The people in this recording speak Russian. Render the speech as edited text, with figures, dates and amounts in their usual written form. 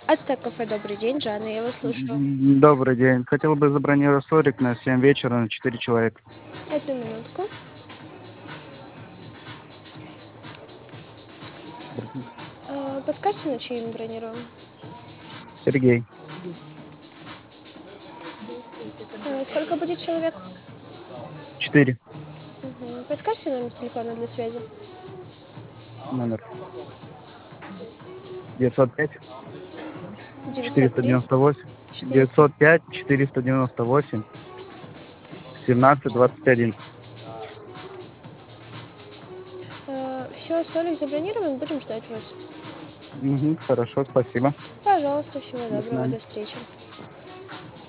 Ацтек кафе, добрый день, Жанна, я вас слушаю. Добрый день. Хотел бы забронировать столик на 7 вечера на 4 человека. Одну минутку. Подскажите, на чьи мы бронируем? Сергей. Сколько будет человек? 4 Подскажите номер телефона для связи. номер. 905 903 498 400. 905 498 1721. Все, столик забронирован, будем ждать вас. Хорошо, спасибо. Пожалуйста, всего До доброго, свидания. до встречи.